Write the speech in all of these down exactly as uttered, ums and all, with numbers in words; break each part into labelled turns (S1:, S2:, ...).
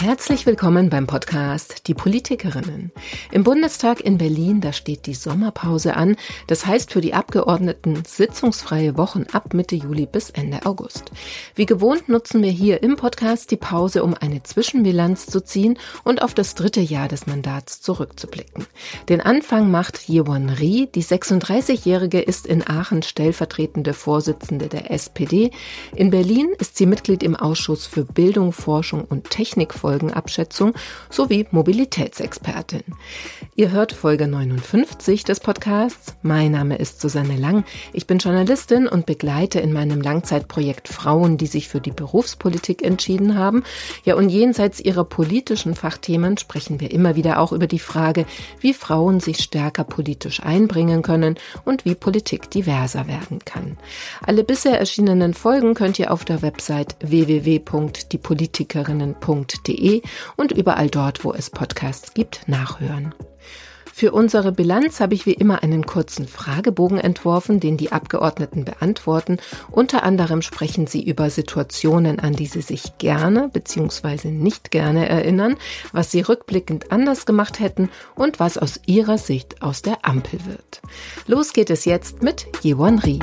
S1: Herzlich willkommen beim Podcast Die Politikerinnen. Im Bundestag in Berlin, da steht die Sommerpause an. Das heißt für die Abgeordneten sitzungsfreie Wochen ab Mitte Juli bis Ende August. Wie gewohnt nutzen wir hier im Podcast die Pause, um eine Zwischenbilanz zu ziehen und auf das dritte Jahr des Mandats zurückzublicken. Den Anfang macht Yewon Ri. Die sechsunddreißigjährige ist in Aachen stellvertretende Vorsitzende der S P D. In Berlin ist sie Mitglied im Ausschuss für Bildung, Forschung und Technikfolgenabschätzung sowie Mobilitätsexpertin. Ihr hört Folge neunundfünfzig des Podcasts. Mein Name ist Susanne Lang. Ich bin Journalistin und begleite in meinem Langzeitprojekt Frauen, die sich für die Berufspolitik entschieden haben. Ja, und jenseits ihrer politischen Fachthemen sprechen wir immer wieder auch über die Frage, wie Frauen sich stärker politisch einbringen können und wie Politik diverser werden kann. Alle bisher erschienenen Folgen könnt ihr auf der Website w w w punkt die politikerinnen punkt de und überall dort, wo es Podcasts gibt, nachhören. Für unsere Bilanz habe ich wie immer einen kurzen Fragebogen entworfen, den die Abgeordneten beantworten. Unter anderem sprechen sie über Situationen, an die sie sich gerne bzw. nicht gerne erinnern, was sie rückblickend anders gemacht hätten und was aus ihrer Sicht aus der Ampel wird. Los geht es jetzt mit Yewon Ri.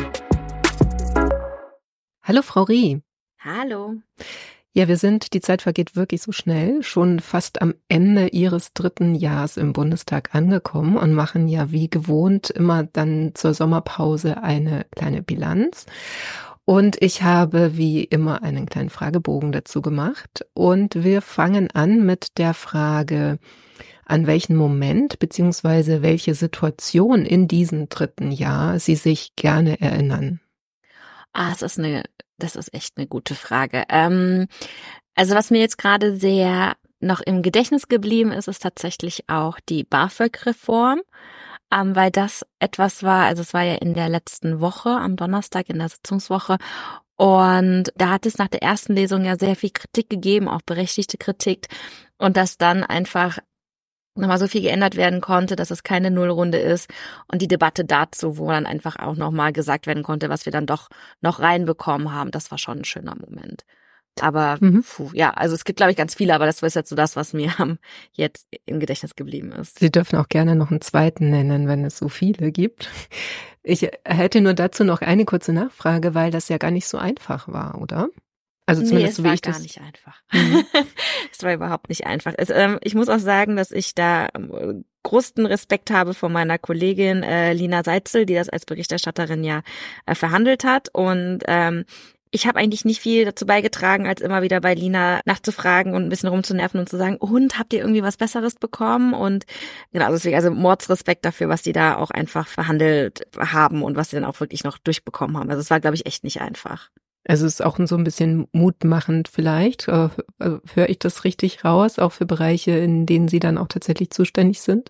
S1: Hallo Frau Ri.
S2: Hallo.
S1: Ja, wir sind, die Zeit vergeht wirklich so schnell, schon fast am Ende Ihres dritten Jahres im Bundestag angekommen und machen ja wie gewohnt immer dann zur Sommerpause eine kleine Bilanz. Und ich habe wie immer einen kleinen Fragebogen dazu gemacht und wir fangen an mit der Frage, an welchen Moment bzw. welche Situation in diesem dritten Jahr Sie sich gerne erinnern.
S2: Ah, es ist eine Das ist echt eine gute Frage. Ähm, also was mir jetzt gerade sehr noch im Gedächtnis geblieben ist, ist tatsächlich auch die BAföG-Reform, ähm, weil das etwas war, also es war ja in der letzten Woche, am Donnerstag in der Sitzungswoche, und da hat es nach der ersten Lesung ja sehr viel Kritik gegeben, auch berechtigte Kritik, und dass dann einfach nochmal so viel geändert werden konnte, dass es keine Nullrunde ist, und die Debatte dazu, wo dann einfach auch nochmal gesagt werden konnte, was wir dann doch noch reinbekommen haben, das war schon ein schöner Moment. Aber mhm. puh, ja, also es gibt, glaube ich, ganz viele, aber das ist jetzt so das, was mir jetzt im Gedächtnis geblieben ist.
S1: Sie dürfen auch gerne noch einen zweiten nennen, wenn es so viele gibt. Ich hätte nur dazu noch eine kurze Nachfrage, weil das ja gar nicht so einfach war, oder? Also zumindest
S2: nee, es
S1: so wie
S2: war
S1: ich
S2: gar
S1: das
S2: nicht einfach. Mhm. Es war überhaupt nicht einfach. Es, ähm, ich muss auch sagen, dass ich da ähm, größten Respekt habe von meiner Kollegin äh, Lina Seitzel, die das als Berichterstatterin ja äh, verhandelt hat. Und ähm, ich habe eigentlich nicht viel dazu beigetragen, als immer wieder bei Lina nachzufragen und ein bisschen rumzunerven und zu sagen, und habt ihr irgendwie was Besseres bekommen? Und genau, deswegen also Mordsrespekt dafür, was die da auch einfach verhandelt haben und was sie dann auch wirklich noch durchbekommen haben. Also es war, glaube ich, echt nicht einfach.
S1: Also es ist auch so ein bisschen mutmachend vielleicht. Äh, höre ich das richtig raus, auch für Bereiche, in denen Sie dann auch tatsächlich zuständig sind?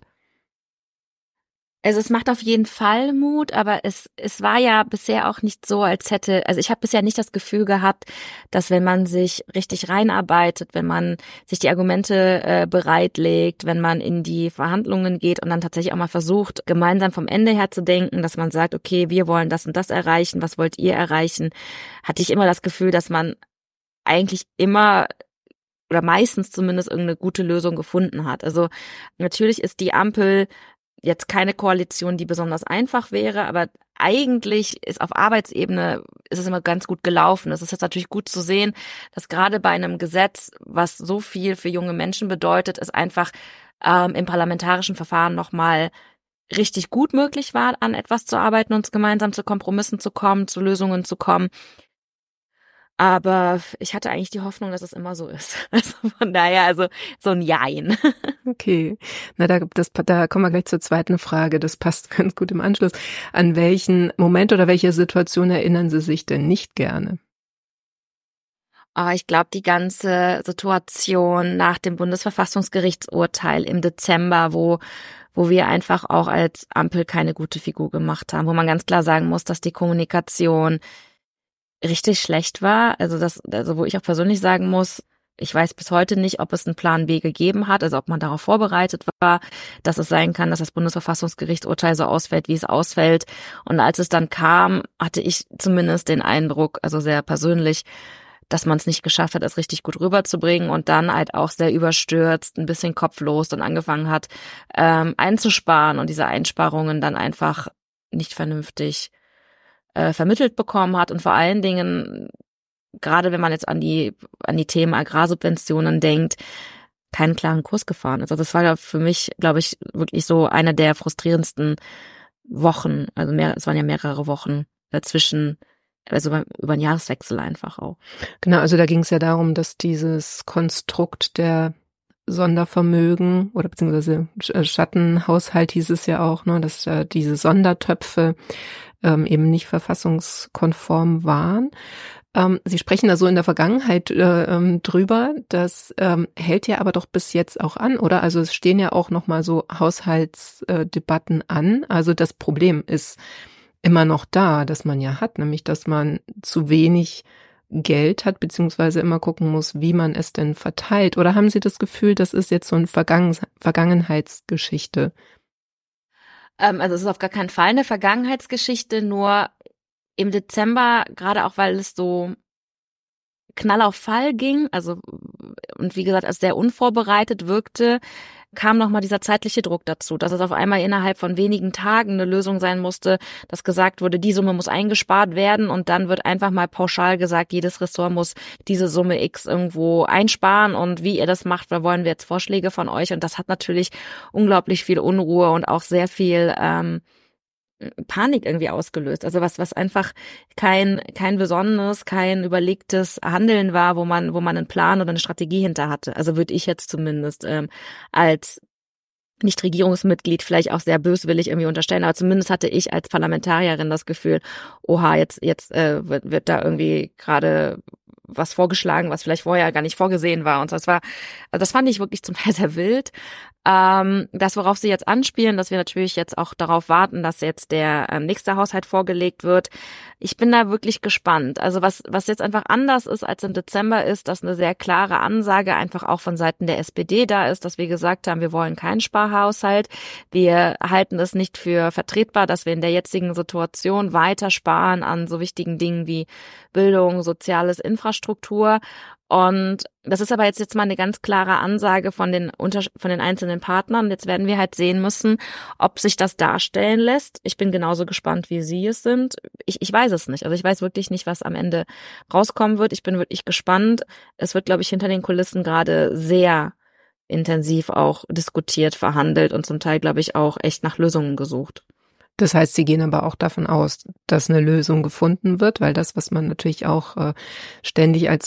S2: Also es macht auf jeden Fall Mut, aber es es war ja bisher auch nicht so, als hätte, also ich habe bisher nicht das Gefühl gehabt, dass wenn man sich richtig reinarbeitet, wenn man sich die Argumente äh, bereitlegt, wenn man in die Verhandlungen geht und dann tatsächlich auch mal versucht, gemeinsam vom Ende her zu denken, dass man sagt, okay, wir wollen das und das erreichen, was wollt ihr erreichen, hatte ich immer das Gefühl, dass man eigentlich immer oder meistens zumindest irgendeine gute Lösung gefunden hat. Also natürlich ist die Ampel jetzt keine Koalition, die besonders einfach wäre, aber eigentlich ist auf Arbeitsebene ist es immer ganz gut gelaufen. Es ist jetzt natürlich gut zu sehen, dass gerade bei einem Gesetz, was so viel für junge Menschen bedeutet, es einfach ähm, im parlamentarischen Verfahren nochmal richtig gut möglich war, an etwas zu arbeiten und gemeinsam zu Kompromissen zu kommen, zu Lösungen zu kommen. Aber ich hatte eigentlich die Hoffnung, dass es immer so ist. Also von daher, also so ein Jein.
S1: Okay, na da, das, da kommen wir gleich zur zweiten Frage. Das passt ganz gut im Anschluss. An welchen Moment oder welche Situation erinnern Sie sich denn nicht gerne?
S2: Oh, ich glaube, die ganze Situation nach dem Bundesverfassungsgerichtsurteil im Dezember, wo wo wir einfach auch als Ampel keine gute Figur gemacht haben, wo man ganz klar sagen muss, dass die Kommunikation richtig schlecht war. Also das, also wo ich auch persönlich sagen muss, ich weiß bis heute nicht, ob es einen Plan B gegeben hat, also ob man darauf vorbereitet war, dass es sein kann, dass das Bundesverfassungsgerichtsurteil so ausfällt, wie es ausfällt. Und als es dann kam, hatte ich zumindest den Eindruck, also sehr persönlich, dass man es nicht geschafft hat, es richtig gut rüberzubringen und dann halt auch sehr überstürzt, ein bisschen kopflos dann angefangen hat, ähm, einzusparen und diese Einsparungen dann einfach nicht vernünftig äh, vermittelt bekommen hat und vor allen Dingen, gerade wenn man jetzt an die an die Themen Agrarsubventionen denkt, keinen klaren Kurs gefahren ist. Also das war für mich, glaube ich, wirklich so eine der frustrierendsten Wochen, also mehr, es waren ja mehrere Wochen dazwischen, also beim, über den Jahreswechsel einfach auch.
S1: Genau, also da ging es ja darum, dass dieses Konstrukt der Sondervermögen oder beziehungsweise Schattenhaushalt hieß es ja auch, ne, dass äh, diese Sondertöpfe ähm, eben nicht verfassungskonform waren. Ähm, Sie sprechen da so in der Vergangenheit äh, ähm, drüber, das ähm, hält ja aber doch bis jetzt auch an, oder? Also es stehen ja auch noch mal so Haushaltsdebatten an. Also das Problem ist immer noch da, dass man ja hat, nämlich dass man zu wenig Geld hat, beziehungsweise immer gucken muss, wie man es denn verteilt. Oder haben Sie das Gefühl, das ist jetzt so eine Vergangen- Vergangenheitsgeschichte?
S2: Ähm, also es ist auf gar keinen Fall eine Vergangenheitsgeschichte, nur im Dezember, gerade auch weil es so Knall auf Fall ging, also und wie gesagt, als sehr unvorbereitet wirkte, kam nochmal dieser zeitliche Druck dazu, dass es auf einmal innerhalb von wenigen Tagen eine Lösung sein musste, dass gesagt wurde, die Summe muss eingespart werden und dann wird einfach mal pauschal gesagt, jedes Ressort muss diese Summe X irgendwo einsparen und wie ihr das macht, da wollen wir jetzt Vorschläge von euch und das hat natürlich unglaublich viel Unruhe und auch sehr viel ähm, Panik irgendwie ausgelöst. Also was, was einfach kein, kein besonnenes, kein überlegtes Handeln war, wo man, wo man einen Plan oder eine Strategie hinter hatte. Also würde ich jetzt zumindest ähm, als Nicht-Regierungsmitglied vielleicht auch sehr böswillig irgendwie unterstellen, aber zumindest hatte ich als Parlamentarierin das Gefühl, oha, jetzt, jetzt äh, wird, wird da irgendwie gerade was vorgeschlagen, was vielleicht vorher gar nicht vorgesehen war. Und das war, also das fand ich wirklich zum Teil sehr wild. Ähm, das, worauf Sie jetzt anspielen, dass wir natürlich jetzt auch darauf warten, dass jetzt der ähm, nächste Haushalt vorgelegt wird. Ich bin da wirklich gespannt. Also was, was jetzt einfach anders ist als im Dezember ist, dass eine sehr klare Ansage einfach auch von Seiten der S P D da ist, dass wir gesagt haben, wir wollen keinen Sparhaushalt. Wir halten es nicht für vertretbar, dass wir in der jetzigen Situation weiter sparen an so wichtigen Dingen wie Bildung, soziales Infrastruktur. Und das ist aber jetzt jetzt mal eine ganz klare Ansage von den unter, von den einzelnen Partnern. Jetzt werden wir halt sehen müssen, ob sich das darstellen lässt. Ich bin genauso gespannt, wie Sie es sind. Ich, ich weiß es nicht. Also ich weiß wirklich nicht, was am Ende rauskommen wird. Ich bin wirklich gespannt. Es wird, glaube ich, hinter den Kulissen gerade sehr intensiv auch diskutiert, verhandelt und zum Teil, glaube ich, auch echt nach Lösungen gesucht.
S1: Das heißt, Sie gehen aber auch davon aus, dass eine Lösung gefunden wird, weil das, was man natürlich auch äh, ständig als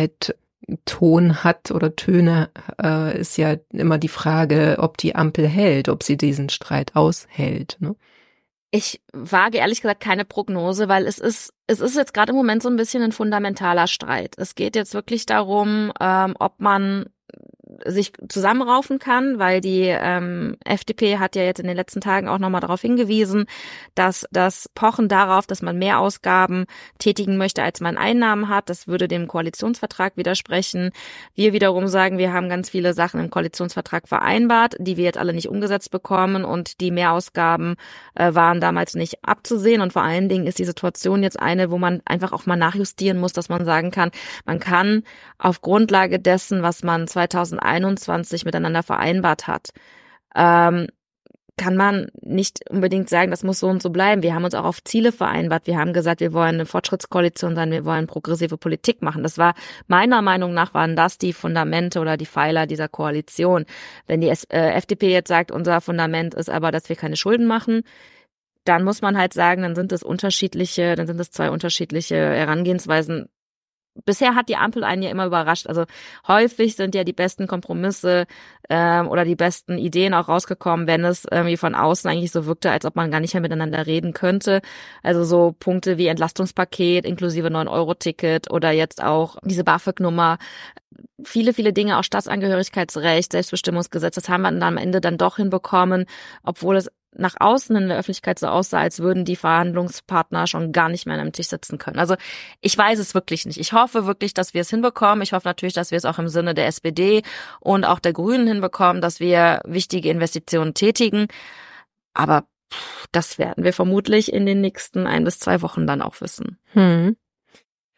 S1: Begleitton hat oder Töne, äh, ist ja immer die Frage, ob die Ampel hält, ob sie diesen Streit aushält, ne?
S2: Ich wage ehrlich gesagt keine Prognose, weil es ist, es ist jetzt gerade im Moment so ein bisschen ein fundamentaler Streit. Es geht jetzt wirklich darum, ähm, ob man sich zusammenraufen kann, weil die ähm, F D P hat ja jetzt in den letzten Tagen auch nochmal darauf hingewiesen, dass das Pochen darauf, dass man mehr Ausgaben tätigen möchte, als man Einnahmen hat, das würde dem Koalitionsvertrag widersprechen. Wir wiederum sagen, wir haben ganz viele Sachen im Koalitionsvertrag vereinbart, die wir jetzt alle nicht umgesetzt bekommen und die Mehrausgaben äh, waren damals nicht abzusehen und vor allen Dingen ist die Situation jetzt eine, wo man einfach auch mal nachjustieren muss, dass man sagen kann, man kann auf Grundlage dessen, was man zweitausendeinundzwanzig miteinander vereinbart hat, ähm, kann man nicht unbedingt sagen, das muss so und so bleiben. Wir haben uns auch auf Ziele vereinbart. Wir haben gesagt, wir wollen eine Fortschrittskoalition sein, wir wollen progressive Politik machen. Das war, meiner Meinung nach, waren das die Fundamente oder die Pfeiler dieser Koalition. Wenn die F D P jetzt sagt, unser Fundament ist aber, dass wir keine Schulden machen, dann muss man halt sagen, dann sind es unterschiedliche, dann sind es zwei unterschiedliche Herangehensweisen. Bisher hat die Ampel einen ja immer überrascht. Also häufig sind ja die besten Kompromisse ähm, oder die besten Ideen auch rausgekommen, wenn es irgendwie von außen eigentlich so wirkte, als ob man gar nicht mehr miteinander reden könnte. Also so Punkte wie Entlastungspaket inklusive neun Euro Ticket oder jetzt auch diese BAföG-Nummer. Viele, viele Dinge, auch Staatsangehörigkeitsrecht, Selbstbestimmungsgesetz, das haben wir dann am Ende dann doch hinbekommen, obwohl es nach außen in der Öffentlichkeit so aussah, als würden die Verhandlungspartner schon gar nicht mehr an einem Tisch sitzen können. Also ich weiß es wirklich nicht. Ich hoffe wirklich, dass wir es hinbekommen. Ich hoffe natürlich, dass wir es auch im Sinne der S P D und auch der Grünen hinbekommen, dass wir wichtige Investitionen tätigen. Aber pff, das werden wir vermutlich in den nächsten ein bis zwei Wochen dann auch wissen.
S1: Hm.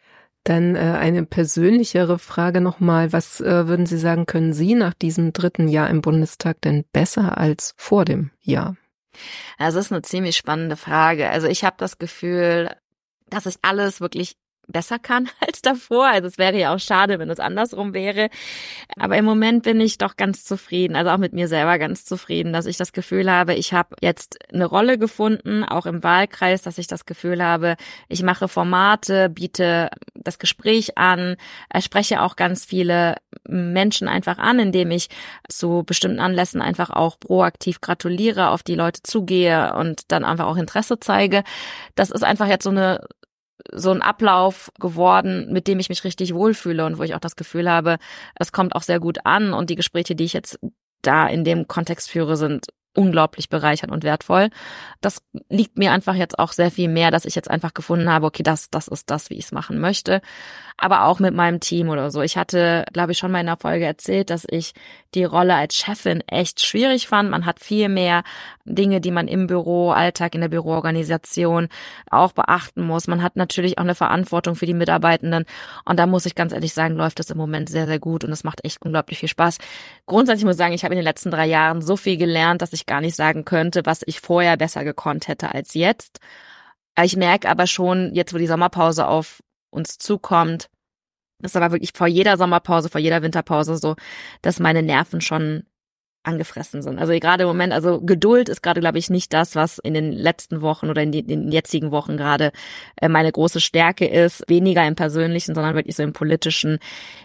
S1: Dann äh, eine persönlichere Frage nochmal. Was äh, würden Sie sagen, können Sie nach diesem dritten Jahr im Bundestag denn besser als vor dem Jahr?
S2: Also das ist eine ziemlich spannende Frage. Also ich habe das Gefühl, dass ich alles wirklich besser kann als davor. Also es wäre ja auch schade, wenn es andersrum wäre. Aber im Moment bin ich doch ganz zufrieden, also auch mit mir selber ganz zufrieden, dass ich das Gefühl habe, ich habe jetzt eine Rolle gefunden, auch im Wahlkreis, dass ich das Gefühl habe, ich mache Formate, biete das Gespräch an, spreche auch ganz viele Menschen einfach an, indem ich zu bestimmten Anlässen einfach auch proaktiv gratuliere, auf die Leute zugehe und dann einfach auch Interesse zeige. Das ist einfach jetzt so eine so ein Ablauf geworden, mit dem ich mich richtig wohlfühle und wo ich auch das Gefühl habe, es kommt auch sehr gut an und die Gespräche, die ich jetzt da in dem Kontext führe, sind unglaublich bereichernd und wertvoll. Das liegt mir einfach jetzt auch sehr viel mehr, dass ich jetzt einfach gefunden habe, okay, das, das ist das, wie ich es machen möchte. Aber auch mit meinem Team oder so. Ich hatte, glaube ich, schon mal in einer Folge erzählt, dass ich die Rolle als Chefin echt schwierig fand. Man hat viel mehr Dinge, die man im Büroalltag, in der Büroorganisation auch beachten muss. Man hat natürlich auch eine Verantwortung für die Mitarbeitenden. Und da muss ich ganz ehrlich sagen, läuft das im Moment sehr, sehr gut und es macht echt unglaublich viel Spaß. Grundsätzlich muss ich sagen, ich habe in den letzten drei Jahren so viel gelernt, dass ich gar nicht sagen könnte, was ich vorher besser gekonnt hätte als jetzt. Ich merke aber schon, jetzt wo die Sommerpause auf uns zukommt, das ist aber wirklich vor jeder Sommerpause, vor jeder Winterpause so, dass meine Nerven schon angefressen sind. Also gerade im Moment, also Geduld ist gerade, glaube ich, nicht das, was in den letzten Wochen oder in, die, in den jetzigen Wochen gerade äh, meine große Stärke ist. Weniger im Persönlichen, sondern wirklich so im Politischen.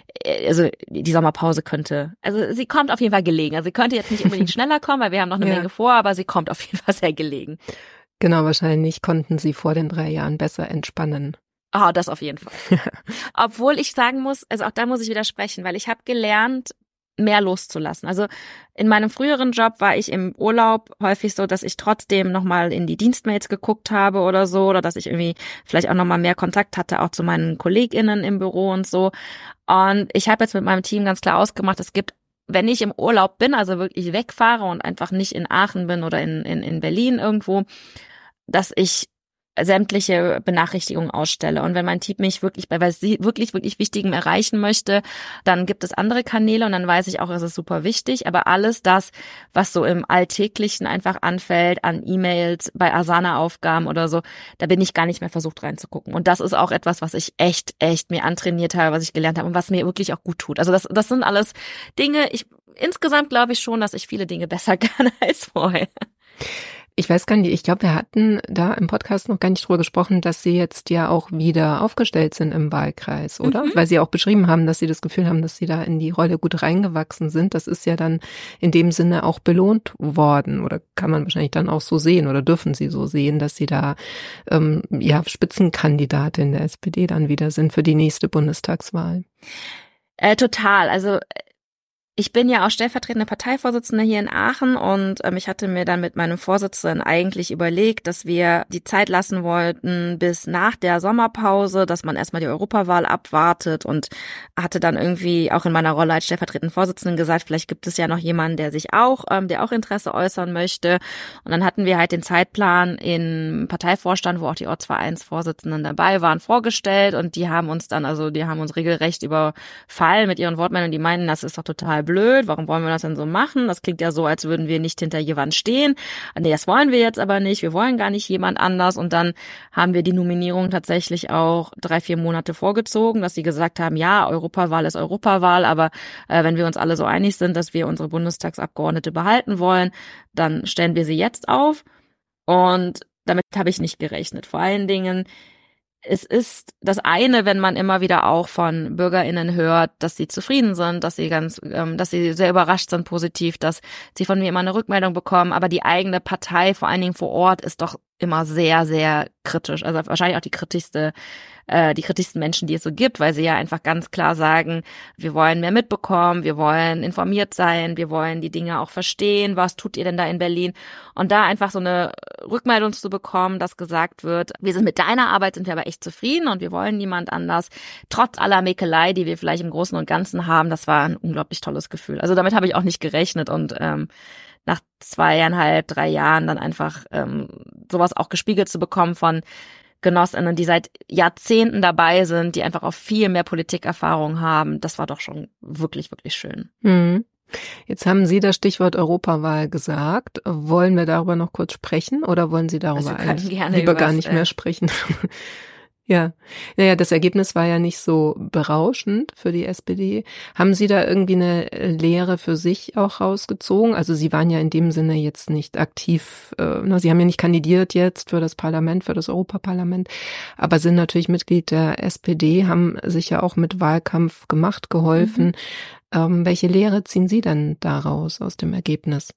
S2: Also die Sommerpause könnte, also sie kommt auf jeden Fall gelegen. Also sie könnte jetzt nicht unbedingt schneller kommen, weil wir haben noch eine ja. Menge vor, aber sie kommt auf jeden Fall sehr gelegen.
S1: Genau, wahrscheinlich konnten Sie vor den drei Jahren besser entspannen.
S2: Ah, oh, das auf jeden Fall. Obwohl ich sagen muss, also auch da muss ich widersprechen, weil ich habe gelernt, mehr loszulassen. Also in meinem früheren Job war ich im Urlaub häufig so, dass ich trotzdem nochmal in die Dienstmails geguckt habe oder so, oder dass ich irgendwie vielleicht auch nochmal mehr Kontakt hatte, auch zu meinen KollegInnen im Büro und so. Und ich habe jetzt mit meinem Team ganz klar ausgemacht, es gibt, wenn ich im Urlaub bin, also wirklich wegfahre und einfach nicht in Aachen bin oder in, in, in Berlin irgendwo, dass ich sämtliche Benachrichtigungen ausstelle. Und wenn mein Team mich wirklich bei was wirklich, wirklich Wichtigem erreichen möchte, dann gibt es andere Kanäle und dann weiß ich auch, es ist super wichtig. Aber alles das, was so im Alltäglichen einfach anfällt, an E-Mails, bei Asana-Aufgaben oder so, da bin ich gar nicht mehr versucht reinzugucken. Und das ist auch etwas, was ich echt, echt mir antrainiert habe, was ich gelernt habe und was mir wirklich auch gut tut. Also das, das sind alles Dinge, ich, insgesamt glaube ich schon, dass ich viele Dinge besser kann als vorher.
S1: Ich weiß gar nicht, ich glaube, wir hatten da im Podcast noch gar nicht drüber gesprochen, dass Sie jetzt ja auch wieder aufgestellt sind im Wahlkreis, oder? Mhm. Weil Sie auch beschrieben haben, dass Sie das Gefühl haben, dass Sie da in die Rolle gut reingewachsen sind. Das ist ja dann in dem Sinne auch belohnt worden, oder kann man wahrscheinlich dann auch so sehen oder dürfen Sie so sehen, dass Sie da ähm, ja Spitzenkandidatin der S P D dann wieder sind für die nächste Bundestagswahl.
S2: Äh, total, also ich bin ja auch stellvertretende Parteivorsitzende hier in Aachen und ähm, ich hatte mir dann mit meinem Vorsitzenden eigentlich überlegt, dass wir die Zeit lassen wollten bis nach der Sommerpause, dass man erstmal die Europawahl abwartet und hatte dann irgendwie auch in meiner Rolle als stellvertretende Vorsitzende gesagt, vielleicht gibt es ja noch jemanden, der sich auch, ähm, der auch Interesse äußern möchte. Und dann hatten wir halt den Zeitplan im Parteivorstand, wo auch die Ortsvereinsvorsitzenden dabei waren, vorgestellt und die haben uns dann, also die haben uns regelrecht überfallen mit ihren Wortmeldungen, die meinen, das ist doch total blöd, warum wollen wir das denn so machen? Das klingt ja so, als würden wir nicht hinter jemand stehen. Nee, das wollen wir jetzt aber nicht, wir wollen gar nicht jemand anders. Und dann haben wir die Nominierung tatsächlich auch drei, vier Monate vorgezogen, dass sie gesagt haben, ja, Europawahl ist Europawahl, aber äh, wenn wir uns alle so einig sind, dass wir unsere Bundestagsabgeordnete behalten wollen, dann stellen wir sie jetzt auf. Und damit habe ich nicht gerechnet. Vor allen Dingen, es ist das eine, wenn man immer wieder auch von BürgerInnen hört, dass sie zufrieden sind, dass sie ganz, ähm, dass sie sehr überrascht sind positiv, dass sie von mir immer eine Rückmeldung bekommen, aber die eigene Partei, vor allen Dingen vor Ort, ist doch immer sehr, sehr kritisch. Also wahrscheinlich auch die kritischste, äh, die kritischsten Menschen, die es so gibt, weil sie ja einfach ganz klar sagen, wir wollen mehr mitbekommen, wir wollen informiert sein, wir wollen die Dinge auch verstehen, was tut ihr denn da in Berlin? Und da einfach so eine Rückmeldung zu bekommen, dass gesagt wird, wir sind mit deiner Arbeit, sind wir aber echt zufrieden und wir wollen niemand anders, trotz aller Mäkelei, die wir vielleicht im Großen und Ganzen haben, das war ein unglaublich tolles Gefühl. Also damit habe ich auch nicht gerechnet und ähm, nach zweieinhalb, drei Jahren dann einfach ähm, sowas auch gespiegelt zu bekommen von Genossinnen, die seit Jahrzehnten dabei sind, die einfach auch viel mehr Politikerfahrung haben. Das war doch schon wirklich, wirklich schön.
S1: Mhm. Jetzt haben Sie das Stichwort Europawahl gesagt. Wollen wir darüber noch kurz sprechen oder wollen Sie darüber
S2: also
S1: eigentlich
S2: lieber
S1: lieber gar nicht mehr sprechen? Ja, naja, das Ergebnis war ja nicht so berauschend für die S P D. Haben Sie da irgendwie eine Lehre für sich auch rausgezogen? Also Sie waren ja in dem Sinne jetzt nicht aktiv, äh, na, Sie haben ja nicht kandidiert jetzt für das Parlament, für das Europaparlament, aber sind natürlich Mitglied der S P D, haben sich ja auch mit Wahlkampf gemacht, geholfen. Mhm. Ähm, welche Lehre ziehen Sie denn daraus aus dem Ergebnis?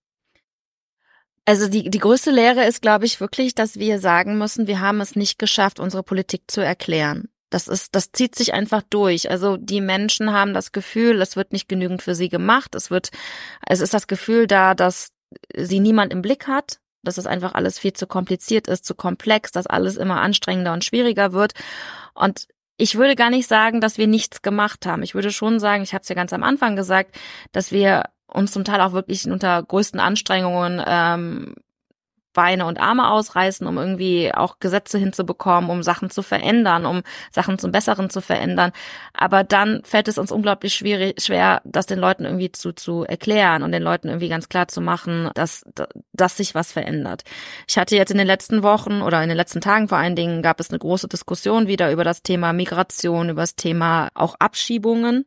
S2: Also die, die größte Lehre ist, glaube ich, wirklich, dass wir sagen müssen, wir haben es nicht geschafft, unsere Politik zu erklären. Das ist, das zieht sich einfach durch. Also die Menschen haben das Gefühl, es wird nicht genügend für sie gemacht. Es wird, es ist das Gefühl da, dass sie niemand im Blick hat, dass es einfach alles viel zu kompliziert ist, zu komplex, dass alles immer anstrengender und schwieriger wird. Und ich würde gar nicht sagen, dass wir nichts gemacht haben. Ich würde schon sagen, ich habe es ja ganz am Anfang gesagt, dass wir uns zum Teil auch wirklich unter größten Anstrengungen ähm, Beine und Arme ausreißen, um irgendwie auch Gesetze hinzubekommen, um Sachen zu verändern, um Sachen zum Besseren zu verändern. Aber dann fällt es uns unglaublich schwierig, schwer, das den Leuten irgendwie zu, zu erklären und den Leuten irgendwie ganz klar zu machen, dass, dass sich was verändert. Ich hatte jetzt in den letzten Wochen oder in den letzten Tagen vor allen Dingen gab es eine große Diskussion wieder über das Thema Migration, über das Thema auch Abschiebungen.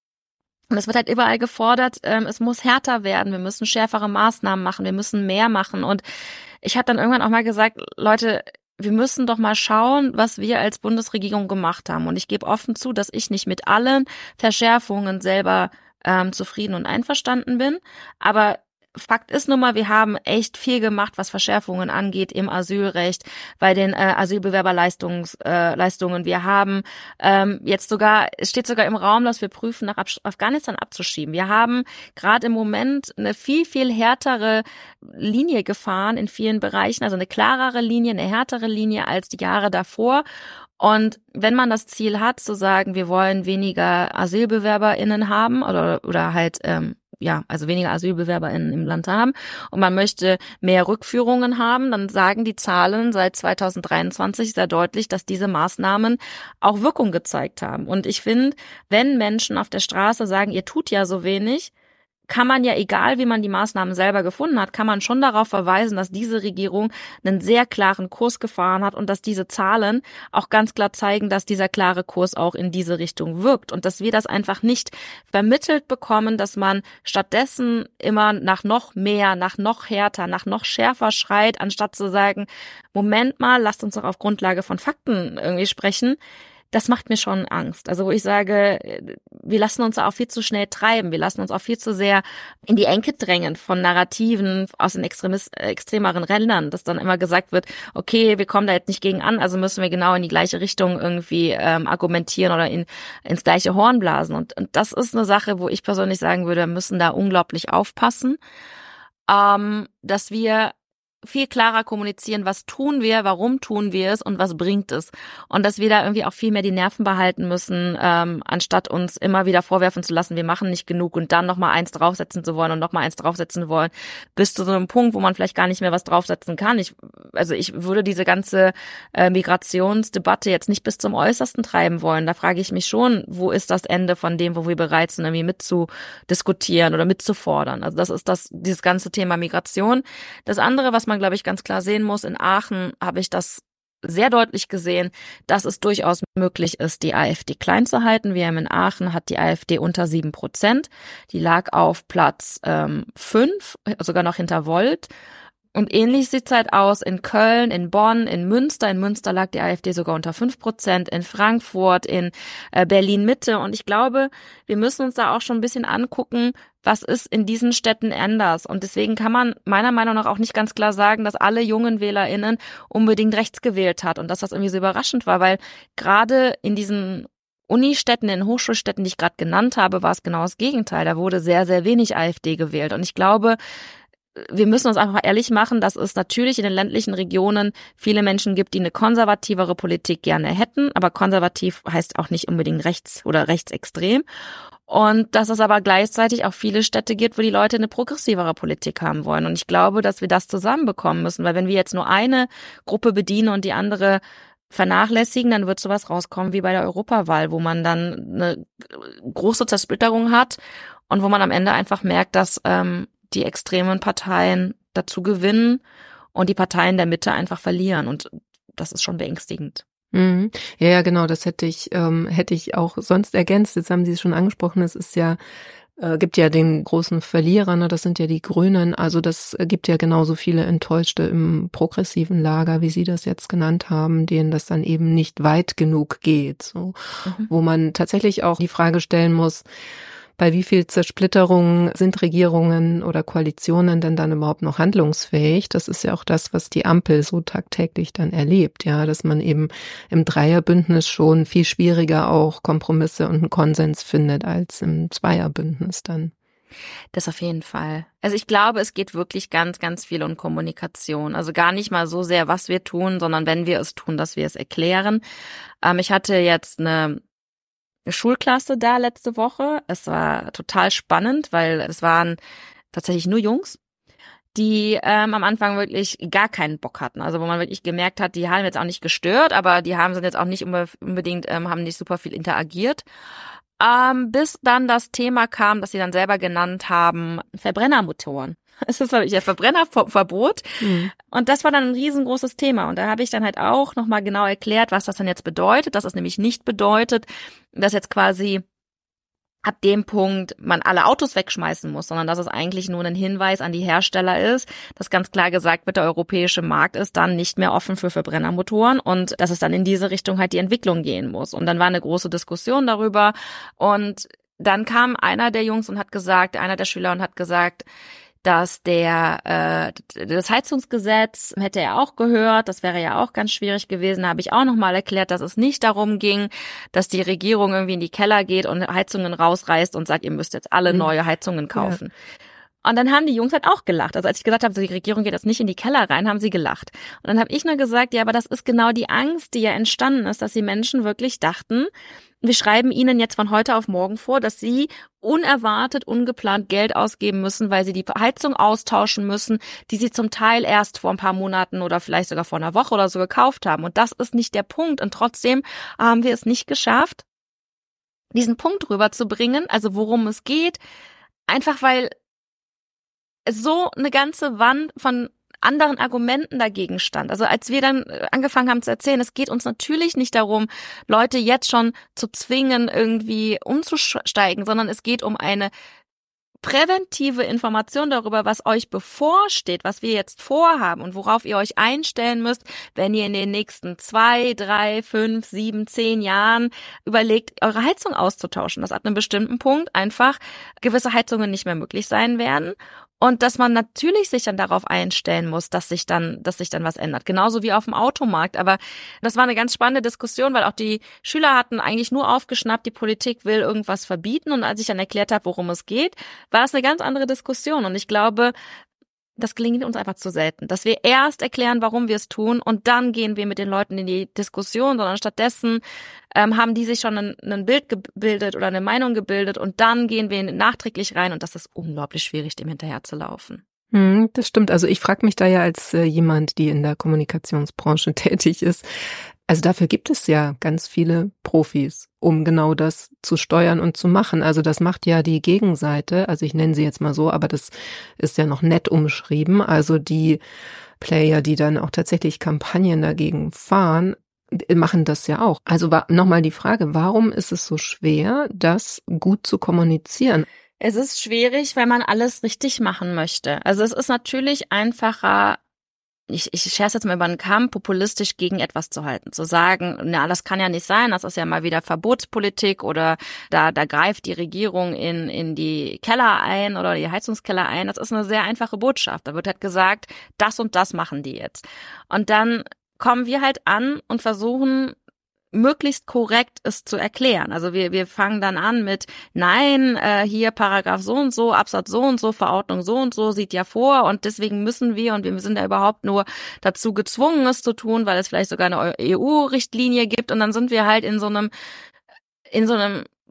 S2: Und es wird halt überall gefordert, ähm, es muss härter werden, wir müssen schärfere Maßnahmen machen, wir müssen mehr machen. Und ich habe dann irgendwann auch mal gesagt, Leute, wir müssen doch mal schauen, was wir als Bundesregierung gemacht haben. Und ich gebe offen zu, dass ich nicht mit allen Verschärfungen selber ähm, zufrieden und einverstanden bin. Aber Fakt ist nun mal, wir haben echt viel gemacht, was Verschärfungen angeht im Asylrecht, bei den äh, Asylbewerberleistungen. Äh, Leistungen. Wir haben ähm, jetzt sogar, es steht sogar im Raum, dass wir prüfen, nach Ab- Afghanistan abzuschieben. Wir haben gerade im Moment eine viel, viel härtere Linie gefahren in vielen Bereichen, also eine klarere Linie, eine härtere Linie als die Jahre davor. Und wenn man das Ziel hat, zu sagen, wir wollen weniger AsylbewerberInnen haben oder, oder halt ähm, ja, also weniger AsylbewerberInnen im Land haben und man möchte mehr Rückführungen haben, dann sagen die Zahlen seit zweitausenddreiundzwanzig sehr deutlich, dass diese Maßnahmen auch Wirkung gezeigt haben. Und ich finde, wenn Menschen auf der Straße sagen, ihr tut ja so wenig, kann man ja, egal wie man die Maßnahmen selber gefunden hat, kann man schon darauf verweisen, dass diese Regierung einen sehr klaren Kurs gefahren hat und dass diese Zahlen auch ganz klar zeigen, dass dieser klare Kurs auch in diese Richtung wirkt und dass wir das einfach nicht vermittelt bekommen, dass man stattdessen immer nach noch mehr, nach noch härter, nach noch schärfer schreit, anstatt zu sagen, Moment mal, lasst uns doch auf Grundlage von Fakten irgendwie sprechen. Das macht mir schon Angst. Also wo ich sage, wir lassen uns auch viel zu schnell treiben. Wir lassen uns auch viel zu sehr in die Ecke drängen von Narrativen aus den extremis- extremeren Rändern, dass dann immer gesagt wird, okay, wir kommen da jetzt nicht gegen an, also müssen wir genau in die gleiche Richtung irgendwie ähm, argumentieren oder in, ins gleiche Horn blasen. Und, und das ist eine Sache, wo ich persönlich sagen würde, wir müssen da unglaublich aufpassen, ähm, dass wir viel klarer kommunizieren, was tun wir, warum tun wir es und was bringt es. Und dass wir da irgendwie auch viel mehr die Nerven behalten müssen, ähm, anstatt uns immer wieder vorwerfen zu lassen, wir machen nicht genug und dann nochmal eins draufsetzen zu wollen und nochmal eins draufsetzen wollen, bis zu so einem Punkt, wo man vielleicht gar nicht mehr was draufsetzen kann. Ich, also ich würde diese ganze äh, Migrationsdebatte jetzt nicht bis zum Äußersten treiben wollen. Da frage ich mich schon, wo ist das Ende von dem, wo wir bereit sind, irgendwie mitzudiskutieren oder mitzufordern. Also das ist das, dieses ganze Thema Migration. Das andere, was man, glaube ich, ganz klar sehen muss, in Aachen habe ich das sehr deutlich gesehen, dass es durchaus möglich ist, die AfD klein zu halten. Wir haben in Aachen hat die AfD unter sieben Prozent. Die lag auf Platz ähm, fünf, sogar noch hinter Volt. Und ähnlich sieht's halt aus in Köln, in Bonn, in Münster. In Münster lag die AfD sogar unter fünf Prozent, in Frankfurt, in äh, Berlin-Mitte. Und ich glaube, wir müssen uns da auch schon ein bisschen angucken, was ist in diesen Städten anders. Und deswegen kann man meiner Meinung nach auch nicht ganz klar sagen, dass alle jungen WählerInnen unbedingt rechts gewählt hat und dass das irgendwie so überraschend war, weil gerade in diesen Unistädten, in Hochschulstädten, die ich gerade genannt habe, war es genau das Gegenteil. Da wurde sehr, sehr wenig AfD gewählt. Und ich glaube, wir müssen uns einfach ehrlich machen, dass es natürlich in den ländlichen Regionen viele Menschen gibt, die eine konservativere Politik gerne hätten, aber konservativ heißt auch nicht unbedingt rechts oder rechtsextrem. Und dass es aber gleichzeitig auch viele Städte gibt, wo die Leute eine progressivere Politik haben wollen. Und ich glaube, dass wir das zusammenbekommen müssen, weil wenn wir jetzt nur eine Gruppe bedienen und die andere vernachlässigen, dann wird sowas rauskommen wie bei der Europawahl, wo man dann eine große Zersplitterung hat und wo man am Ende einfach merkt, dass ähm, die extremen Parteien dazu gewinnen und die Parteien der Mitte einfach verlieren. Und das ist schon beängstigend.
S1: Mhm. Ja, ja, genau, das hätte ich, ähm, hätte ich auch sonst ergänzt. Jetzt haben Sie es schon angesprochen, es ist ja, äh, gibt ja den großen Verlierer, ne, das sind ja die Grünen. Also das gibt ja genauso viele Enttäuschte im progressiven Lager, wie Sie das jetzt genannt haben, denen das dann eben nicht weit genug geht. So,
S2: Mhm.
S1: wo man tatsächlich auch die Frage stellen muss, bei wie viel Zersplitterungen sind Regierungen oder Koalitionen denn dann überhaupt noch handlungsfähig? Das ist ja auch das, was die Ampel so tagtäglich dann erlebt, ja, dass man eben im Dreierbündnis schon viel schwieriger auch Kompromisse und einen Konsens findet als im Zweierbündnis dann.
S2: Das auf jeden Fall. Also ich glaube, es geht wirklich ganz, ganz viel um Kommunikation. Also gar nicht mal so sehr, was wir tun, sondern wenn wir es tun, dass wir es erklären. Ähm, ich hatte jetzt eine eine Schulklasse da letzte Woche. Es war total spannend, weil es waren tatsächlich nur Jungs, die ähm, am Anfang wirklich gar keinen Bock hatten. Also wo man wirklich gemerkt hat, die haben jetzt auch nicht gestört, aber die haben sind jetzt auch nicht unbedingt, ähm, haben nicht super viel interagiert. Ähm, bis dann das Thema kam, das sie dann selber genannt haben, Verbrennermotoren. Es ist wirklich ein Verbrennerverbot. Mhm. Und das war dann ein riesengroßes Thema. Und da habe ich dann halt auch nochmal genau erklärt, was das dann jetzt bedeutet. Dass es nämlich nicht bedeutet, dass jetzt quasi ab dem Punkt man alle Autos wegschmeißen muss, sondern dass es eigentlich nur ein Hinweis an die Hersteller ist, dass ganz klar gesagt wird, der europäische Markt ist dann nicht mehr offen für Verbrennermotoren und dass es dann in diese Richtung halt die Entwicklung gehen muss. Und dann war eine große Diskussion darüber. Und dann kam einer der Jungs und hat gesagt, einer der Schüler und hat gesagt, dass der äh, das Heizungsgesetz hätte er auch gehört, das wäre ja auch ganz schwierig gewesen. Da habe ich auch nochmal erklärt, dass es nicht darum ging, dass die Regierung irgendwie in die Keller geht und Heizungen rausreißt und sagt, ihr müsst jetzt alle neue Heizungen kaufen. Ja. Und dann haben die Jungs halt auch gelacht. Also als ich gesagt habe, die Regierung geht jetzt nicht in die Keller rein, haben sie gelacht. Und dann habe ich nur gesagt, ja, aber das ist genau die Angst, die ja entstanden ist, dass die Menschen wirklich dachten, wir schreiben ihnen jetzt von heute auf morgen vor, dass sie unerwartet, ungeplant Geld ausgeben müssen, weil sie die Heizung austauschen müssen, die sie zum Teil erst vor ein paar Monaten oder vielleicht sogar vor einer Woche oder so gekauft haben. Und das ist nicht der Punkt. Und trotzdem haben wir es nicht geschafft, diesen Punkt rüberzubringen, also worum es geht, einfach weil so eine ganze Wand von anderen Argumenten dagegen stand. Also als wir dann angefangen haben zu erzählen, es geht uns natürlich nicht darum, Leute jetzt schon zu zwingen, irgendwie umzusteigen, sondern es geht um eine präventive Information darüber, was euch bevorsteht, was wir jetzt vorhaben und worauf ihr euch einstellen müsst, wenn ihr in den nächsten zwei, drei, fünf, sieben, zehn Jahren überlegt, eure Heizung auszutauschen, dass ab einem bestimmten Punkt einfach gewisse Heizungen nicht mehr möglich sein werden. Und dass man natürlich sich dann darauf einstellen muss, dass sich dann, dass sich dann was ändert. Genauso wie auf dem Automarkt. Aber das war eine ganz spannende Diskussion, weil auch die Schüler hatten eigentlich nur aufgeschnappt, die Politik will irgendwas verbieten. Und als ich dann erklärt habe, worum es geht, war es eine ganz andere Diskussion. Und ich glaube, das gelingt uns einfach zu selten, dass wir erst erklären, warum wir es tun und dann gehen wir mit den Leuten in die Diskussion, sondern stattdessen ähm, haben die sich schon ein, ein Bild gebildet oder eine Meinung gebildet und dann gehen wir nachträglich rein und das ist unglaublich schwierig, dem hinterherzulaufen.
S1: Hm, das stimmt. Also ich frage mich da ja als äh, jemand, die in der Kommunikationsbranche tätig ist, also dafür gibt es ja ganz viele Profis, um genau das zu steuern und zu machen. Also das macht ja die Gegenseite, also ich nenne sie jetzt mal so, aber das ist ja noch nett umschrieben. Also die Player, die dann auch tatsächlich Kampagnen dagegen fahren, machen das ja auch. Also nochmal die Frage, warum ist es so schwer, das gut zu kommunizieren?
S2: Es ist schwierig, weil man alles richtig machen möchte. Also es ist natürlich einfacher, ich, ich scherze jetzt mal über den Kamm, populistisch gegen etwas zu halten, zu sagen, na, das kann ja nicht sein, das ist ja mal wieder Verbotspolitik oder da, da greift die Regierung in, in die Keller ein oder die Heizungskeller ein. Das ist eine sehr einfache Botschaft. Da wird halt gesagt, das und das machen die jetzt. Und dann kommen wir halt an und versuchen, möglichst korrekt es zu erklären. Also wir wir fangen dann an mit, nein, äh, hier Paragraph so und so, Absatz so und so, Verordnung so und so sieht ja vor und deswegen müssen wir und wir sind ja überhaupt nur dazu gezwungen, es zu tun, weil es vielleicht sogar eine E U-Richtlinie gibt und dann sind wir halt in so einem in so einem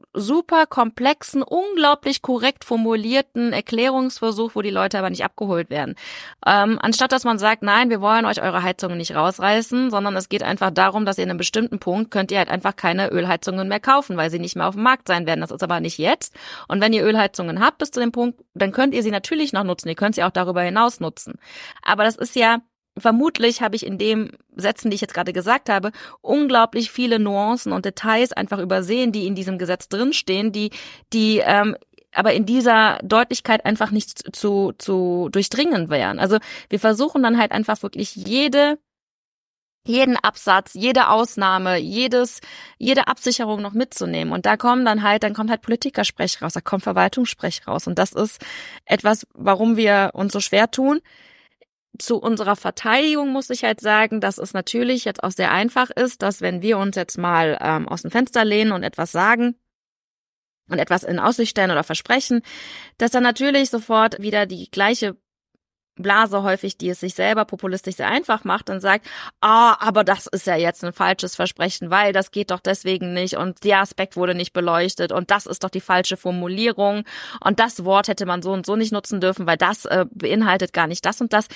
S2: super komplexen, unglaublich korrekt formulierten Erklärungsversuch, wo die Leute aber nicht abgeholt werden. Ähm, anstatt dass man sagt, nein, wir wollen euch eure Heizungen nicht rausreißen, sondern es geht einfach darum, dass ihr in einem bestimmten Punkt könnt ihr halt einfach keine Ölheizungen mehr kaufen, weil sie nicht mehr auf dem Markt sein werden. Das ist aber nicht jetzt. Und wenn ihr Ölheizungen habt bis zu dem Punkt, dann könnt ihr sie natürlich noch nutzen. Ihr könnt sie auch darüber hinaus nutzen. Aber das ist ja vermutlich habe ich in den Sätzen, die ich jetzt gerade gesagt habe, unglaublich viele Nuancen und Details einfach übersehen, die in diesem Gesetz drinstehen, die, die ähm, aber in dieser Deutlichkeit einfach nicht zu, zu durchdringen wären. Also wir versuchen dann halt einfach wirklich jede jeden Absatz, jede Ausnahme, jedes, jede Absicherung noch mitzunehmen. Und da kommen dann halt, dann kommt halt Politikersprech raus, da kommt Verwaltungssprech raus. Und das ist etwas, warum wir uns so schwer tun. Zu unserer Verteidigung muss ich halt sagen, dass es natürlich jetzt auch sehr einfach ist, dass wenn wir uns jetzt mal ähm, aus dem Fenster lehnen und etwas sagen und etwas in Aussicht stellen oder versprechen, dass dann natürlich sofort wieder die gleiche Blase häufig, die es sich selber populistisch sehr einfach macht und sagt, ah, aber das ist ja jetzt ein falsches Versprechen, weil das geht doch deswegen nicht und der Aspekt wurde nicht beleuchtet und das ist doch die falsche Formulierung und das Wort hätte man so und so nicht nutzen dürfen, weil das äh, beinhaltet gar nicht das und das.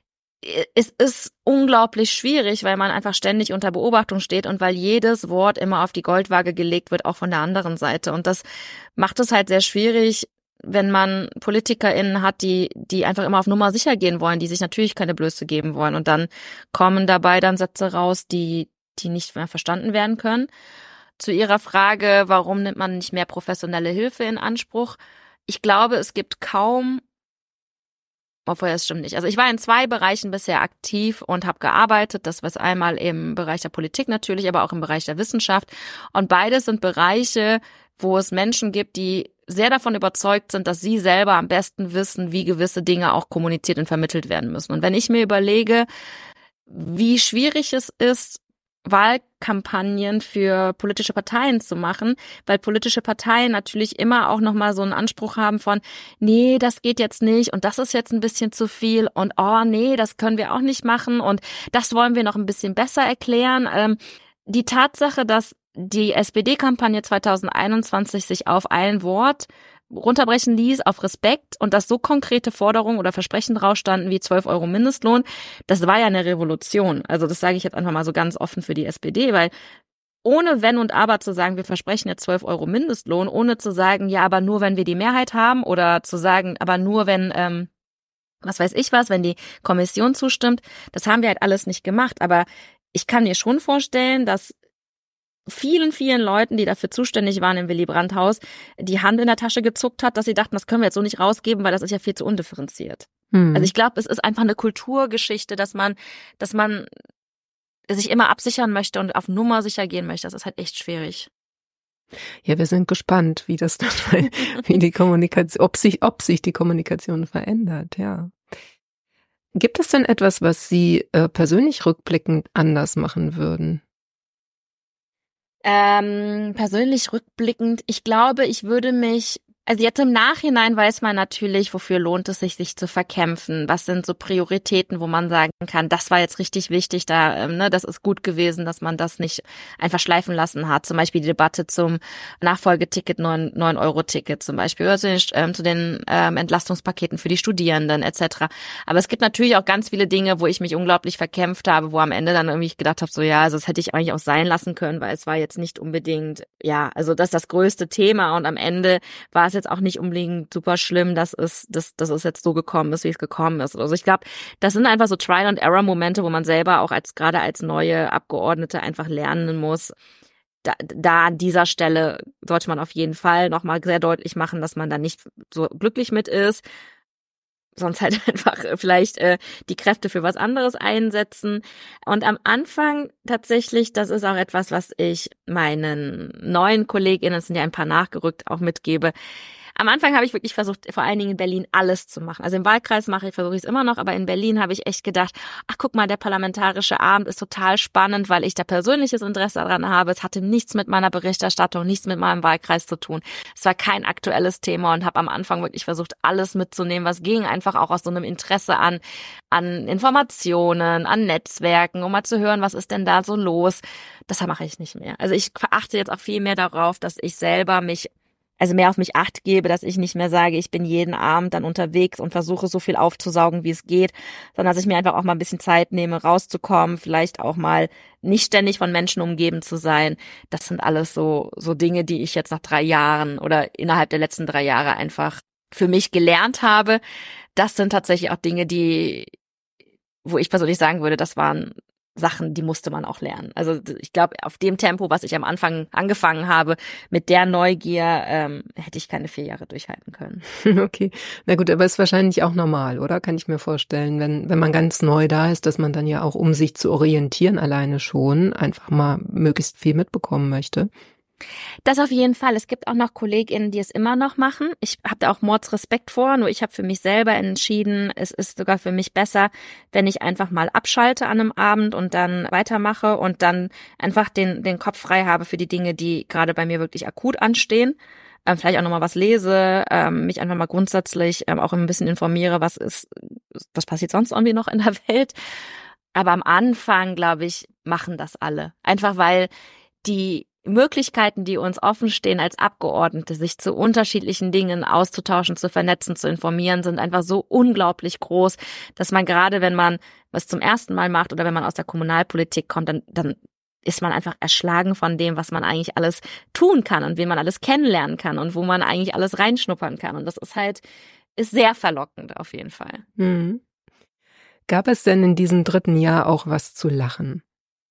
S2: Es ist unglaublich schwierig, weil man einfach ständig unter Beobachtung steht und weil jedes Wort immer auf die Goldwaage gelegt wird, auch von der anderen Seite. Und das macht es halt sehr schwierig, wenn man PolitikerInnen hat, die die einfach immer auf Nummer sicher gehen wollen, die sich natürlich keine Blöße geben wollen. Und dann kommen dabei dann Sätze raus, die die nicht mehr verstanden werden können. Zu Ihrer Frage, warum nimmt man nicht mehr professionelle Hilfe in Anspruch? Ich glaube, es gibt kaum, obwohl das stimmt nicht. Also ich war in zwei Bereichen bisher aktiv und habe gearbeitet. Das war einmal im Bereich der Politik natürlich, aber auch im Bereich der Wissenschaft. Und beides sind Bereiche, wo es Menschen gibt, die sehr davon überzeugt sind, dass sie selber am besten wissen, wie gewisse Dinge auch kommuniziert und vermittelt werden müssen. Und wenn ich mir überlege, wie schwierig es ist, Wahlkampagnen für politische Parteien zu machen, weil politische Parteien natürlich immer auch nochmal so einen Anspruch haben von, nee, das geht jetzt nicht und das ist jetzt ein bisschen zu viel und oh nee, das können wir auch nicht machen und das wollen wir noch ein bisschen besser erklären. Ähm, die Tatsache, dass die S P D-Kampagne zwanzig einundzwanzig sich auf ein Wort runterbrechen ließ, auf Respekt und dass so konkrete Forderungen oder Versprechen drauf standen wie zwölf Euro Mindestlohn, das war ja eine Revolution. Also das sage ich jetzt einfach mal so ganz offen für die S P D, weil ohne Wenn und Aber zu sagen, wir versprechen jetzt zwölf Euro Mindestlohn, ohne zu sagen, ja, aber nur wenn wir die Mehrheit haben oder zu sagen, aber nur wenn, ähm, was weiß ich was, wenn die Kommission zustimmt, das haben wir halt alles nicht gemacht. Aber ich kann mir schon vorstellen, dass vielen, vielen Leuten, die dafür zuständig waren im Willy-Brandt-Haus, die Hand in der Tasche gezuckt hat, dass sie dachten, das können wir jetzt so nicht rausgeben, weil das ist ja viel zu undifferenziert. Hm. Also ich glaube, es ist einfach eine Kulturgeschichte, dass man, dass man sich immer absichern möchte und auf Nummer sicher gehen möchte. Das ist halt echt schwierig.
S1: Ja, wir sind gespannt, wie das dann, wie die Kommunikation, ob sich, ob sich die Kommunikation verändert, ja. Gibt es denn etwas, was Sie äh, persönlich rückblickend anders machen würden?
S2: Ähm, persönlich rückblickend, ich glaube, ich würde mich, also jetzt im Nachhinein weiß man natürlich, wofür lohnt es sich, sich zu verkämpfen. Was sind so Prioritäten, wo man sagen kann, das war jetzt richtig wichtig, da, ähm, ne, das ist gut gewesen, dass man das nicht einfach schleifen lassen hat. Zum Beispiel die Debatte zum Nachfolgeticket, neun Euro Ticket zum Beispiel, oder zu den, ähm, zu den ähm, Entlastungspaketen für die Studierenden et cetera. Aber es gibt natürlich auch ganz viele Dinge, wo ich mich unglaublich verkämpft habe, wo am Ende dann irgendwie gedacht habe, so ja, also das hätte ich eigentlich auch sein lassen können, weil es war jetzt nicht unbedingt, ja, also das ist das größte Thema und am Ende war es jetzt auch nicht unbedingt super schlimm, dass es, dass, dass es jetzt so gekommen ist, wie es gekommen ist. Also ich glaube, das sind einfach so Trial-and-Error-Momente, wo man selber auch als gerade als neue Abgeordnete einfach lernen muss. Da, da an dieser Stelle sollte man auf jeden Fall nochmal sehr deutlich machen, dass man da nicht so glücklich mit ist. Sonst halt einfach vielleicht äh, die Kräfte für was anderes einsetzen. Und am Anfang tatsächlich, das ist auch etwas, was ich meinen neuen KollegInnen, es sind ja ein paar nachgerückt, auch mitgebe. am Anfang habe ich wirklich versucht, vor allen Dingen in Berlin alles zu machen. Also im Wahlkreis mache ich, versuche ich es immer noch, aber in Berlin habe ich echt gedacht, ach guck mal, der parlamentarische Abend ist total spannend, weil ich da persönliches Interesse daran habe. Es hatte nichts mit meiner Berichterstattung, nichts mit meinem Wahlkreis zu tun. Es war kein aktuelles Thema und habe am Anfang wirklich versucht, alles mitzunehmen, was ging, einfach auch aus so einem Interesse an, an Informationen, an Netzwerken, um mal zu hören, was ist denn da so los. Das mache ich nicht mehr. Also ich achte jetzt auch viel mehr darauf, dass ich selber mich, also mehr auf mich Acht gebe, dass ich nicht mehr sage, ich bin jeden Abend dann unterwegs und versuche so viel aufzusaugen, wie es geht, sondern dass ich mir einfach auch mal ein bisschen Zeit nehme, rauszukommen, vielleicht auch mal nicht ständig von Menschen umgeben zu sein. Das sind alles so, so Dinge, die ich jetzt nach drei Jahren oder innerhalb der letzten drei Jahre einfach für mich gelernt habe. Das sind tatsächlich auch Dinge, die, wo ich persönlich sagen würde, das waren Sachen, die musste man auch lernen. Also ich glaube, auf dem Tempo, was ich am Anfang angefangen habe, mit der Neugier, ähm, hätte ich keine vier Jahre durchhalten können.
S1: Okay, na gut, aber ist wahrscheinlich auch normal, oder? Kann ich mir vorstellen, wenn wenn man ganz neu da ist, dass man dann ja auch, um sich zu orientieren alleine schon, einfach mal möglichst viel mitbekommen möchte.
S2: Das auf jeden Fall. Es gibt auch noch KollegInnen, die es immer noch machen. Ich habe da auch Mordsrespekt vor, nur ich habe für mich selber entschieden, es ist sogar für mich besser, wenn ich einfach mal abschalte an einem Abend und dann weitermache und dann einfach den den Kopf frei habe für die Dinge, die gerade bei mir wirklich akut anstehen. Ähm, vielleicht auch nochmal was lese, ähm, mich einfach mal grundsätzlich ähm, auch ein bisschen informiere, was ist, was passiert sonst irgendwie noch in der Welt. Aber am Anfang, glaube ich, machen das alle. Einfach weil die Möglichkeiten, die uns offen stehen als Abgeordnete, sich zu unterschiedlichen Dingen auszutauschen, zu vernetzen, zu informieren, sind einfach so unglaublich groß, dass man gerade, wenn man was zum ersten Mal macht oder wenn man aus der Kommunalpolitik kommt, dann, dann ist man einfach erschlagen von dem, was man eigentlich alles tun kann und wen man alles kennenlernen kann und wo man eigentlich alles reinschnuppern kann. Und das ist halt, ist sehr verlockend auf jeden Fall.
S1: Mhm. Gab es denn in diesem dritten Jahr auch was zu lachen?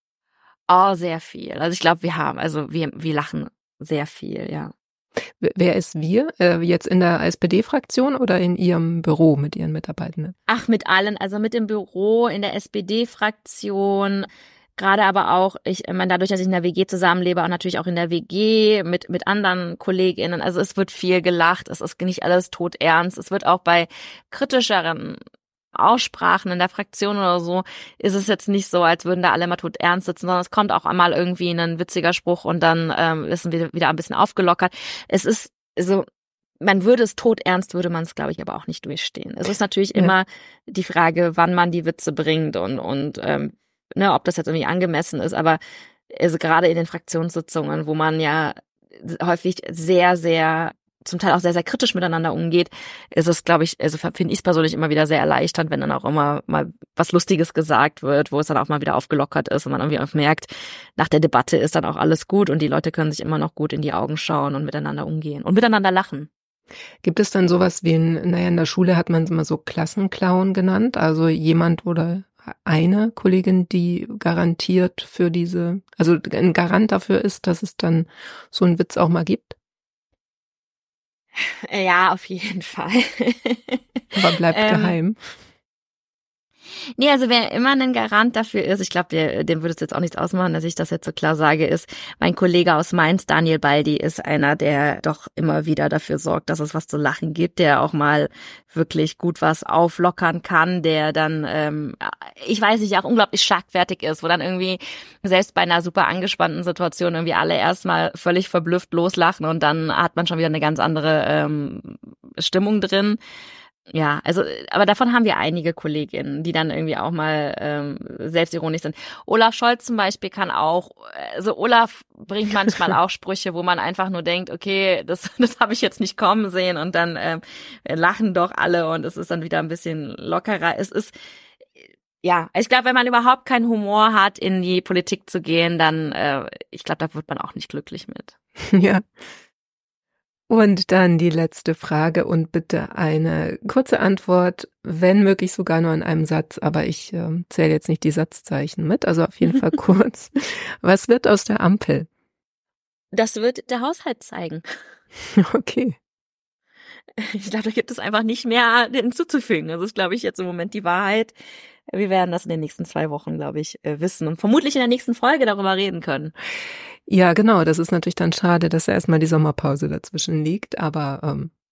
S2: Oh, sehr viel. Also ich glaube, wir haben, also wir, wir lachen sehr viel, ja.
S1: Wer ist wir? Äh, jetzt in der S P D-Fraktion oder in Ihrem Büro mit Ihren Mitarbeitenden?
S2: Ach, mit allen, also mit dem Büro, in der S P D-Fraktion, gerade aber auch, ich meine, dadurch, dass ich in der W G zusammenlebe, auch natürlich auch in der W G mit mit anderen KollegInnen. Also es wird viel gelacht, es ist nicht alles todernst. Es wird auch bei kritischeren Aussprachen in der Fraktion oder so, ist es jetzt nicht so, als würden da alle mal tot ernst sitzen, sondern es kommt auch einmal irgendwie ein witziger Spruch und dann ähm, ist wir wieder ein bisschen aufgelockert. Es ist so, man würde es tot ernst, würde man es, glaube ich, aber auch nicht durchstehen. Es ist natürlich ja. immer die Frage, wann man die Witze bringt und und ähm, ne, ob das jetzt irgendwie angemessen ist, aber also gerade in den Fraktionssitzungen, wo man ja häufig sehr, sehr zum Teil auch sehr, sehr kritisch miteinander umgeht, ist es, glaube ich, also finde ich es persönlich immer wieder sehr erleichternd, wenn dann auch immer mal was Lustiges gesagt wird, wo es dann auch mal wieder aufgelockert ist und man irgendwie auch merkt, nach der Debatte ist dann auch alles gut und die Leute können sich immer noch gut in die Augen schauen und miteinander umgehen und miteinander lachen.
S1: Gibt es dann sowas wie ein, naja, in der Schule hat man es immer so Klassenclown genannt, also jemand oder eine Kollegin, die garantiert für diese, also ein Garant dafür ist, dass es dann so einen Witz auch mal gibt?
S2: Ja, auf jeden Fall.
S1: Aber bleibt ähm, geheim.
S2: Nee, also wer immer ein Garant dafür ist, ich glaube, dem würde es jetzt auch nichts ausmachen, dass ich das jetzt so klar sage, ist mein Kollege aus Mainz, Daniel Baldi, ist einer, der doch immer wieder dafür sorgt, dass es was zu lachen gibt, der auch mal wirklich gut was auflockern kann, der dann, ähm, ich weiß nicht, auch unglaublich schlagfertig ist, wo dann irgendwie selbst bei einer super angespannten Situation irgendwie alle erstmal völlig verblüfft loslachen und dann hat man schon wieder eine ganz andere ähm, Stimmung drin. Ja, also, aber davon haben wir einige KollegInnen, die dann irgendwie auch mal ähm, selbstironisch sind. Olaf Scholz zum Beispiel kann auch, also Olaf bringt manchmal auch Sprüche, wo man einfach nur denkt, okay, das das habe ich jetzt nicht kommen sehen und dann ähm, lachen doch alle und es ist dann wieder ein bisschen lockerer. Es ist, ja, ich glaube, wenn man überhaupt keinen Humor hat, in die Politik zu gehen, dann, äh, ich glaube, da wird man auch nicht glücklich mit.
S1: Ja. Und dann die letzte Frage und bitte eine kurze Antwort, wenn möglich sogar nur in einem Satz, aber ich äh, zähle jetzt nicht die Satzzeichen mit, also auf jeden Fall kurz. Was wird aus der Ampel?
S2: Das wird der Haushalt zeigen.
S1: Okay.
S2: Ich glaube, da gibt es einfach nicht mehr hinzuzufügen. Das ist, glaube ich, jetzt im Moment die Wahrheit. Wir werden das in den nächsten zwei Wochen, glaube ich, wissen und vermutlich in der nächsten Folge darüber reden können.
S1: Ja, genau. Das ist natürlich dann schade, dass erstmal die Sommerpause dazwischen liegt. Aber ähm,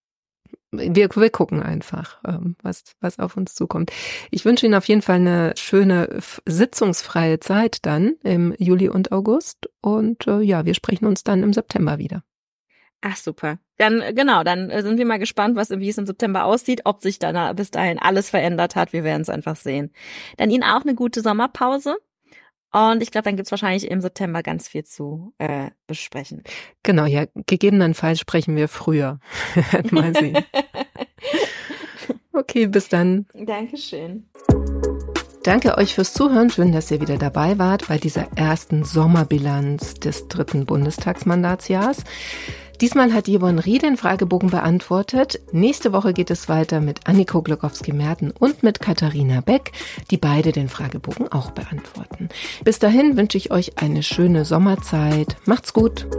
S1: Wir, wir gucken einfach, was, was auf uns zukommt. Ich wünsche Ihnen auf jeden Fall eine schöne sitzungsfreie Zeit dann im Juli und August. Und äh, ja, wir sprechen uns dann im September wieder.
S2: Ach, super. Dann, genau, dann sind wir mal gespannt, was, wie es im September aussieht, ob sich dann bis dahin alles verändert hat. Wir werden es einfach sehen. Dann Ihnen auch eine gute Sommerpause. Und ich glaube, dann gibt's wahrscheinlich im September ganz viel zu äh, besprechen.
S1: Genau, ja, gegebenenfalls sprechen wir früher. Mal sehen. Okay, bis dann.
S2: Dankeschön.
S1: Danke euch fürs Zuhören. Schön, dass ihr wieder dabei wart bei dieser ersten Sommerbilanz des dritten Bundestagsmandatsjahrs. Diesmal hat Yvonne Rie den Fragebogen beantwortet. Nächste Woche geht es weiter mit Anniko Glogowski-Merten und mit Katharina Beck, die beide den Fragebogen auch beantworten. Bis dahin wünsche ich euch eine schöne Sommerzeit. Macht's gut!